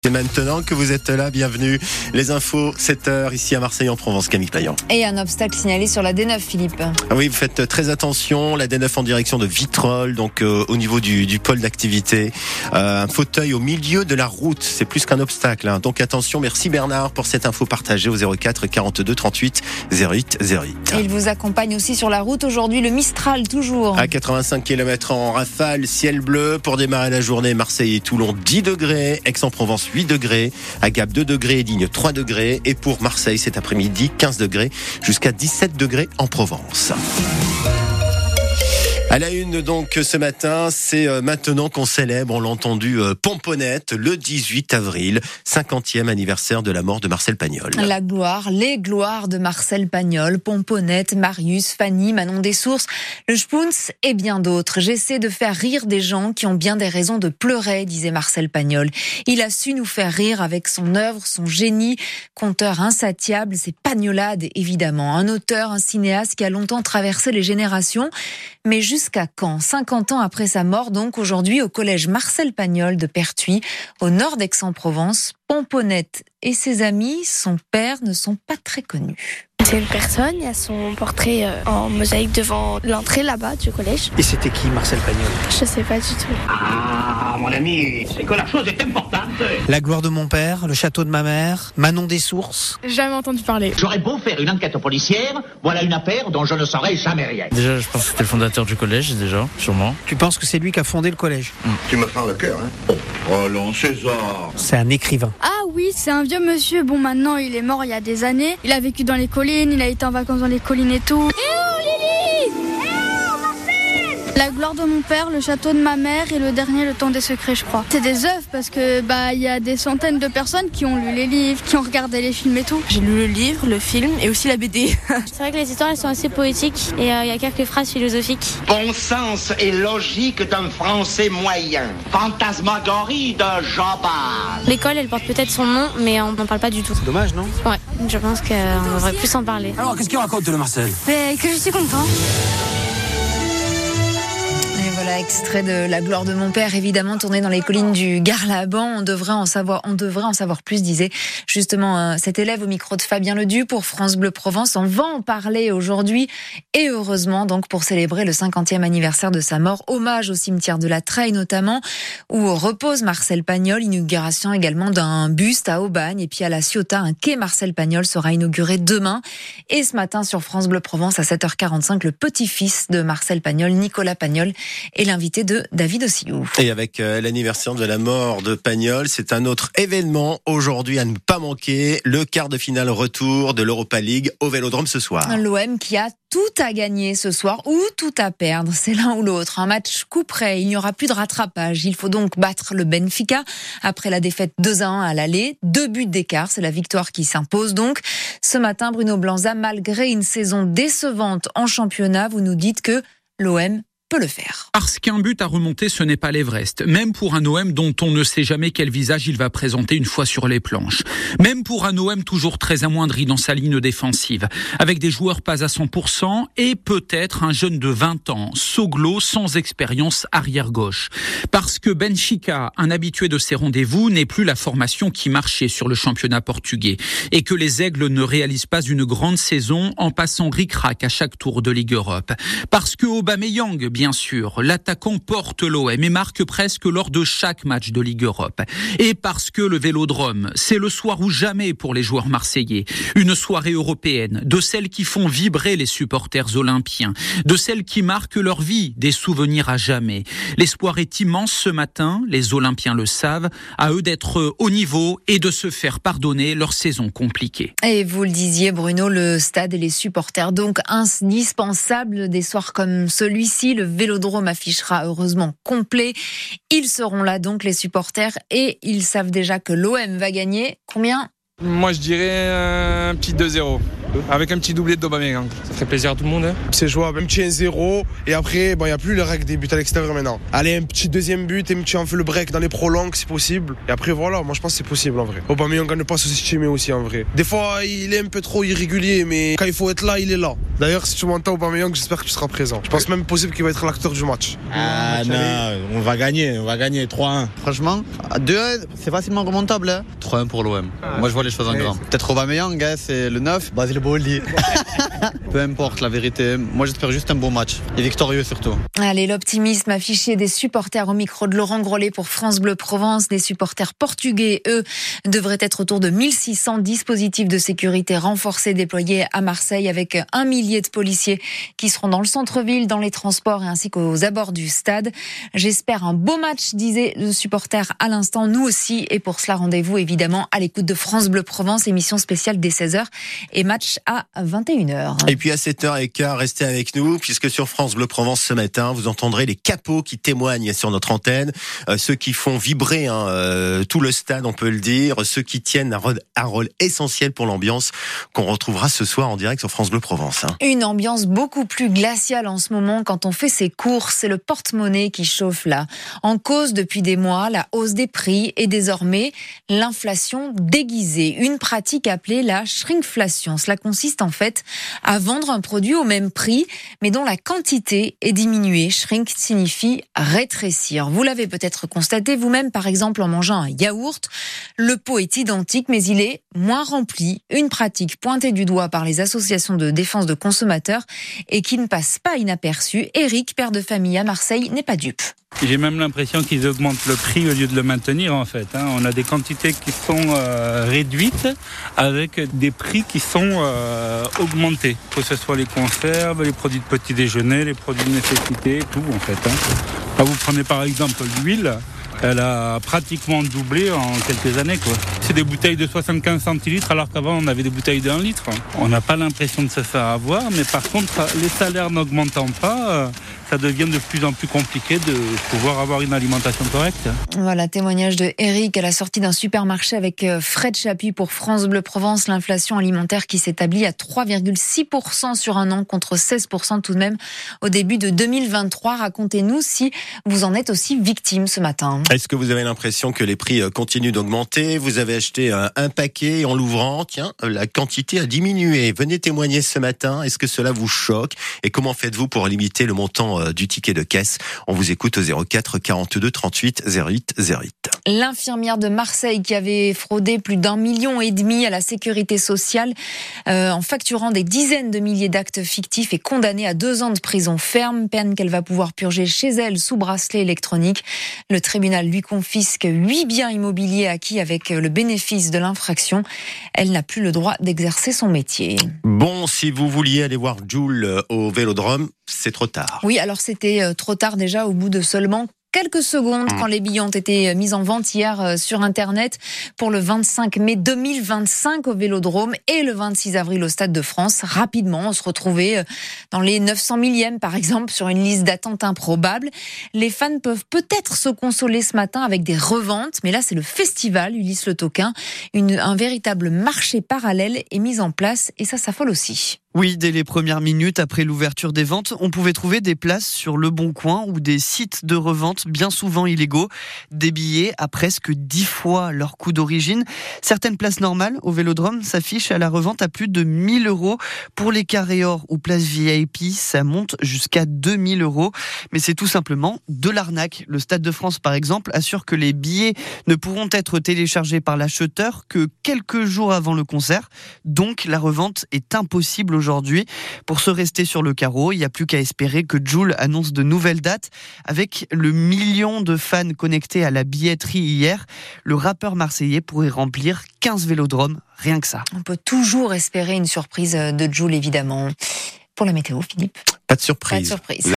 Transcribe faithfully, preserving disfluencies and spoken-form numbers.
C'est maintenant que vous êtes là, bienvenue. Les infos, sept heures, ici à Marseille en Provence, Camille Payan. Et un obstacle signalé sur la D neuf, Philippe. Ah oui, vous faites très attention, la D neuf en direction de Vitrolles, donc euh, au niveau du, du pôle d'activité. Euh, un fauteuil au milieu de la route, c'est plus qu'un obstacle. Hein. Donc attention, merci Bernard pour cette info partagée au zéro quatre quarante-deux trente-huit zéro huit zéro huit. Et il vous accompagne aussi sur la route aujourd'hui, le Mistral toujours. À quatre-vingt-cinq kilomètres en rafale, ciel bleu pour démarrer la journée. Marseille et Toulon dix degrés, Aix-en-Provence huit degrés, à Gap deux degrés et Digne trois degrés. Et pour Marseille cet après-midi, quinze degrés jusqu'à dix-sept degrés en Provence. À la une donc ce matin, c'est maintenant qu'on célèbre, on l'a entendu, Pomponette, le dix-huit avril, cinquantième anniversaire de la mort de Marcel Pagnol. La gloire, les gloires de Marcel Pagnol, Pomponette, Marius, Fanny, Manon Dessources, le Spoons et bien d'autres. J'essaie de faire rire des gens qui ont bien des raisons de pleurer, disait Marcel Pagnol. Il a su nous faire rire avec son œuvre, son génie, conteur insatiable, ses pagnolades évidemment. Un auteur, un cinéaste qui a longtemps traversé les générations, mais juste Jusqu'à quand ? cinquante ans après sa mort, donc aujourd'hui au collège Marcel Pagnol de Pertuis, au nord d'Aix-en-Provence, Pomponette et ses amis, son père, ne sont pas très connus. C'est une personne, il y a son portrait en mosaïque devant l'entrée là-bas du collège. Et c'était qui, Marcel Pagnol ? Je sais pas du tout. Ah, mon ami, c'est que la chose est importante. La gloire de mon père, le château de ma mère, Manon Dessources. Jamais entendu parler. J'aurais beau faire une enquête policière, voilà une affaire dont je ne saurais jamais rien. Déjà, je pense que c'était le fondateur du collège, déjà, sûrement. Tu penses que c'est lui qui a fondé le collège ? mmh. Tu me fends le cœur, hein ? Oh non, César. C'est un écrivain. Ah oui, c'est un vieux monsieur. Bon, maintenant, il est mort il y a des années. Il a vécu dans les collines, il a été en vacances dans les collines et tout. Eh oh, Lily ! Eh oh, Marcel ! La gloire de mon père, le château de ma mère et le dernier, le temps des secrets, je crois. C'est des œuvres parce que bah il y a des centaines de personnes qui ont lu les livres, qui ont regardé les films et tout. J'ai lu le livre, le film et aussi la B D. C'est vrai que les histoires elles sont assez poétiques et il euh, y a quelques phrases philosophiques. Bon sens et logique d'un français moyen. Fantasmagorie de Jean Bart. L'école elle porte peut-être son nom mais on n'en parle pas du tout. C'est dommage, non ? Ouais, je pense qu'on devrait plus en parler. Alors qu'est-ce qu'il raconte le Marcel ? Mais que je suis content. Voilà, extrait de La gloire de mon père, évidemment tourné dans les collines du Garlaban. On devrait en savoir, on devrait en savoir plus, disait justement euh, cet élève au micro de Fabien Ledu pour France Bleu Provence. On va en parler aujourd'hui et heureusement donc pour célébrer le cinquantième anniversaire de sa mort. Hommage au cimetière de la Treille notamment, où repose Marcel Pagnol. Inauguration également d'un buste à Aubagne et puis à la Ciotat, un quai Marcel Pagnol sera inauguré demain. Et ce matin sur France Bleu Provence à sept heures quarante-cinq, le petit-fils de Marcel Pagnol, Nicolas Pagnol, et l'invité de David Ossillou. Et avec euh, l'anniversaire de la mort de Pagnol, c'est un autre événement aujourd'hui à ne pas manquer, le quart de finale retour de l'Europa League au Vélodrome ce soir. L'O M qui a tout à gagner ce soir ou tout à perdre, c'est l'un ou l'autre. Un match coup près, il n'y aura plus de rattrapage. Il faut donc battre le Benfica après la défaite deux à un à l'aller. Deux buts d'écart, c'est la victoire qui s'impose donc. Ce matin, Bruno Blanza, malgré une saison décevante en championnat, vous nous dites que l'O M peut le faire. Parce qu'un but à remonter, ce n'est pas l'Everest. Même pour un O M dont on ne sait jamais quel visage il va présenter une fois sur les planches. Même pour un O M toujours très amoindri dans sa ligne défensive. Avec des joueurs pas à cent pour cent et peut-être un jeune de vingt ans, Soglo, sans expérience arrière-gauche. Parce que Benfica, un habitué de ces rendez-vous, n'est plus la formation qui marchait sur le championnat portugais. Et que les Aigles ne réalisent pas une grande saison en passant ric-rac à chaque tour de Ligue Europe. Parce que Aubameyang, bien Bien sûr, l'attaquant porte l'O M et marque presque lors de chaque match de Ligue Europe. Et parce que le Vélodrome, c'est le soir ou jamais pour les joueurs marseillais. Une soirée européenne, de celles qui font vibrer les supporters olympiens, de celles qui marquent leur vie, des souvenirs à jamais. L'espoir est immense ce matin, les Olympiens le savent, à eux d'être au niveau et de se faire pardonner leur saison compliquée. Et vous le disiez Bruno, le stade et les supporters donc indispensables des soirs comme celui-ci. Le Vélodrome affichera heureusement complet. Ils seront là donc les supporters et ils savent déjà que l'O M va gagner. Combien ? Moi je dirais un petit deux zéro. Avec un petit doublé de Aubameyang. Ça fait plaisir à tout le monde. Hein. C'est jouable, un petit un zéro et après, bon, il n'y a plus le règle des buts à l'extérieur maintenant. Allez, un petit deuxième but et un petit on fait le break dans les prolongues, c'est possible. Et après, voilà, moi je pense que c'est possible en vrai. Aubameyang ne pas sous-estimer aussi en vrai. Des fois, il est un peu trop irrégulier, mais quand il faut être là, il est là. D'ailleurs, si tu m'entends Aubameyang, j'espère que tu seras présent. Je pense même possible qu'il va être l'acteur du match. Ah non, on va gagner, on va gagner trois un. Franchement, deux un, c'est facilement remontable. Hein. trois un pour l'O M. Ah, moi je vois les choses en grand. Peut-être Aubameyang, hein, c'est le neuf, Basile Boli. Peu importe la vérité, moi j'espère juste un bon match et victorieux surtout. Allez, l'optimisme affiché des supporters au micro de Laurent Grollet pour France Bleu Provence. Les supporters portugais, eux, devraient être autour de mille six cents dispositifs de sécurité renforcés déployés à Marseille avec un millier de policiers qui seront dans le centre-ville, dans les transports et ainsi qu'aux abords du stade. J'espère un beau match, disait le supporter à l'instant, nous aussi. Et pour cela, rendez-vous évidemment à l'écoute de France Bleu Provence, émission spéciale dès seize heures et match à vingt et une heures. Et puis à sept heures quinze, restez avec nous, puisque sur France Bleu Provence ce matin, vous entendrez les capots qui témoignent sur notre antenne, euh, ceux qui font vibrer hein, euh, tout le stade, on peut le dire, ceux qui tiennent un rôle, un rôle essentiel pour l'ambiance qu'on retrouvera ce soir en direct sur France Bleu Provence. Hein. Une ambiance beaucoup plus glaciale en ce moment quand on fait ses courses, c'est le porte-monnaie qui chauffe là. En cause depuis des mois, la hausse des prix et désormais l'inflation déguisée, une pratique appelée la shrinkflation. Cela consiste en fait à vendre un produit au même prix, mais dont la quantité est diminuée. Shrink signifie rétrécir. Vous l'avez peut-être constaté vous-même, par exemple en mangeant un yaourt. Le pot est identique, mais il est moins rempli. Une pratique pointée du doigt par les associations de défense de consommateurs et qui ne passe pas inaperçue. Eric, père de famille à Marseille, n'est pas dupe. J'ai même l'impression qu'ils augmentent le prix au lieu de le maintenir en fait. Hein. On a des quantités qui sont euh, réduites avec des prix qui sont euh, augmentés. Que ce soit les conserves, les produits de petit déjeuner, les produits de nécessité, tout en fait. Hein. Là, vous prenez par exemple l'huile. Elle a pratiquement doublé en quelques années, quoi. C'est des bouteilles de soixante-quinze centilitres, alors qu'avant, on avait des bouteilles d'un litre. On n'a pas l'impression de se faire avoir, mais par contre, les salaires n'augmentant pas, ça devient de plus en plus compliqué de pouvoir avoir une alimentation correcte. Voilà, témoignage de Eric à la sortie d'un supermarché avec Fred Chapuis pour France Bleu Provence. L'inflation alimentaire qui s'établit à trois virgule six pour cent sur un an contre seize pour cent tout de même au début de deux mille vingt-trois. Racontez-nous si vous en êtes aussi victime ce matin. Est-ce que vous avez l'impression que les prix continuent d'augmenter ? Vous avez acheté un paquet et en l'ouvrant, tiens, la quantité a diminué. Venez témoigner ce matin. Est-ce que cela vous choque ? Et comment faites-vous pour limiter le montant du ticket de caisse ? On vous écoute au zéro quatre quarante-deux trente-huit zéro huit zéro huit. L'infirmière de Marseille qui avait fraudé plus d'un million et demi à la sécurité sociale euh, en facturant des dizaines de milliers d'actes fictifs est condamnée à deux ans de prison ferme, peine qu'elle va pouvoir purger chez elle sous bracelet électronique. Le tribunal lui confisque huit biens immobiliers acquis avec le bénéfice de l'infraction. Elle n'a plus le droit d'exercer son métier. Bon, si vous vouliez aller voir Jules au Vélodrome, c'est trop tard. Oui, alors c'était trop tard déjà au bout de seulement quelques secondes quand les billets ont été mis en vente hier sur Internet pour le vingt-cinq mai deux mille vingt-cinq au Vélodrome et le vingt-six avril au Stade de France. Rapidement, on se retrouvait dans les neuf cent millième par exemple sur une liste d'attente improbable. Les fans peuvent peut-être se consoler ce matin avec des reventes, mais là c'est le festival Ulysse Le Toquin. Une, un véritable marché parallèle est mis en place et ça s'affole aussi. Oui, dès les premières minutes après l'ouverture des ventes, on pouvait trouver des places sur Le Bon Coin ou des sites de revente bien souvent illégaux. Des billets à presque dix fois leur coût d'origine. Certaines places normales au Vélodrome s'affichent à la revente à plus de mille euros. Pour les carrés or ou places V I P, ça monte jusqu'à deux mille euros. Mais c'est tout simplement de l'arnaque. Le Stade de France, par exemple, assure que les billets ne pourront être téléchargés par l'acheteur que quelques jours avant le concert. Donc la revente est impossible aujourd'hui. Pour se rester sur le carreau, il n'y a plus qu'à espérer que Jul annonce de nouvelles dates. Avec le million de fans connectés à la billetterie hier, le rappeur marseillais pourrait remplir quinze vélodromes, rien que ça. On peut toujours espérer une surprise de Jul, évidemment. Pour la météo, Philippe ? Pas de surprise. Pas de surprise.